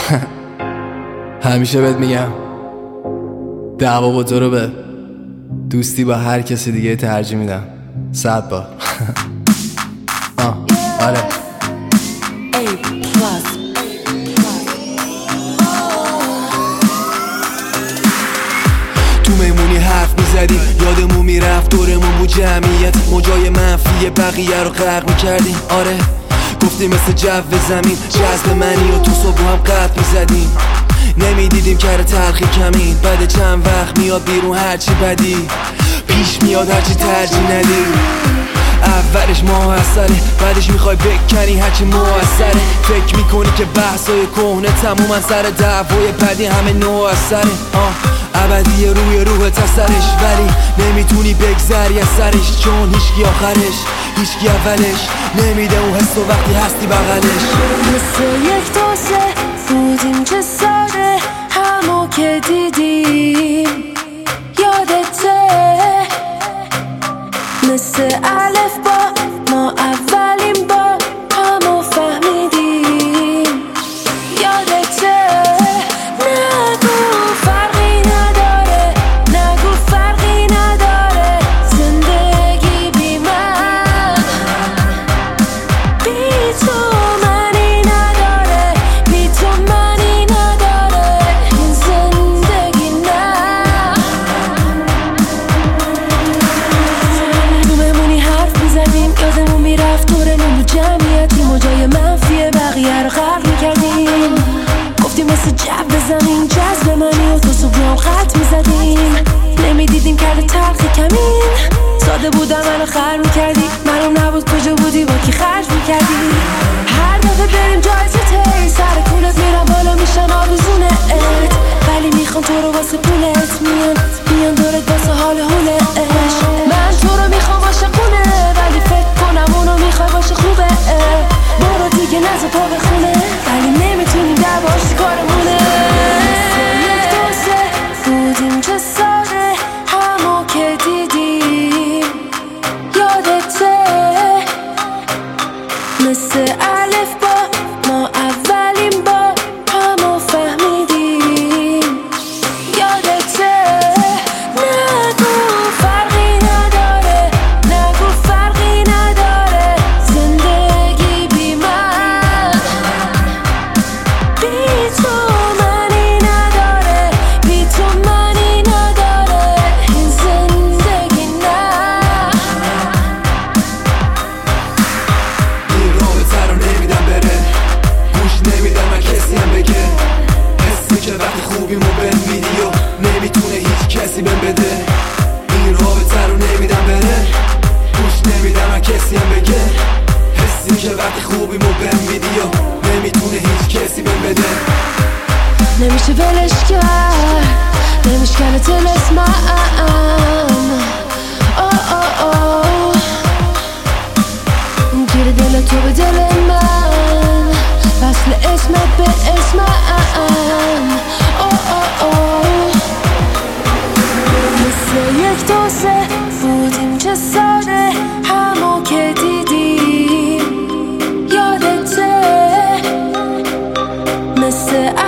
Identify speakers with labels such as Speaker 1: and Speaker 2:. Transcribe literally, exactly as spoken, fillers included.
Speaker 1: همیشه بهت میگم دعوا با تو رو به دوستی با هر کسی دیگه ترجیح میدم. صد بار. آه آره
Speaker 2: تو میمونی حرف میزدیم یادمون میرفت دورمون بود جمعیت موجای منفی بقیه رو غرق میکردیم. آره گفتیم مثل جو زمین جذب منی و تو صبح هم قد میزدیم. نمیدیدیم کره تلخی کمین بعد چند وقت میاد بیرون هرچی بدی پیش میاد هرچی ترجیح ندی. اولش موثره بعدش میخوای بکنی هرچی موثره. فکر میکنی که بحثای کهنه تمومن سر دعوای بعدی همه نوع اثره. آه ابدیه روی روح تسرش ولی نمیتونی بگذری از سرش چون هیچکی آخرش هیچکی اولش نمیده اون حس و وقتی هستی بغلش.
Speaker 3: مثل یک دوسته بودیم چه ساده همو که دیدیم یادته مثل الف با ما اولین با همو فهمیدیم یادته. نگو فرقی نداره نگو فرقی نداره زندگی بی من بی تو منی نداره بی تو منی نداره این زندگی نه. تو بمونی حرف میزدیم یادمون میرفت دورمون بود جمعیتی موجای منفی بقیه رو غرق میکردیم. گفتیم مثل جو زمین جذب منی و تو صبح هم خط میزدیم. نمیدیدیم کرده تلخی کمین ساده بودم منو خر میکردی معلوم نبود کجا بودی با کی خرج میکردی. هر دفعه بریم جایزه تی سر کولت میرم بالا میشن آویزونه ات ولی میخوام تو رو واسه پولت میان میان دورت واسه حال هولت. من تو رو میخوام عاشقونه ولی فکر کنم اونو میخوای باشه خوبه. برو دیگه نزا پا بخونه ولی نمیتونیم دعواش کارمونه. یک دوسته بودیم چه ساده همو که دیدیم یادته مثل الف با ما اولین با همو فهمیدیم یادته. نگو فرقی نداره نگو فرقی نداره زندگی بی من بی تو منی نداره بی تو منی نداره این زندگی نه.
Speaker 2: این رابطه رو نمیدم بره گوش نمیدم من کسی هم بگه حسی که وقتی خوبیمو بهم میدی و نمیتونه هیچ کسی بهم بده. این رابطه رو نمیدم بره گوش نمیدم من کسی هم بگه حسی که وقتی خوبیمو بهم میدی و نمیتونه هیچ کسی بهم بده.
Speaker 3: نمیشه ولش کرد نمیشکنه تلسمم آه آه آه گیر دل تو به دل من وصل اسمت به اسمم آه آه آه مثل یک دوسته بودیم چه ساده همو که دیدیم یادته مثل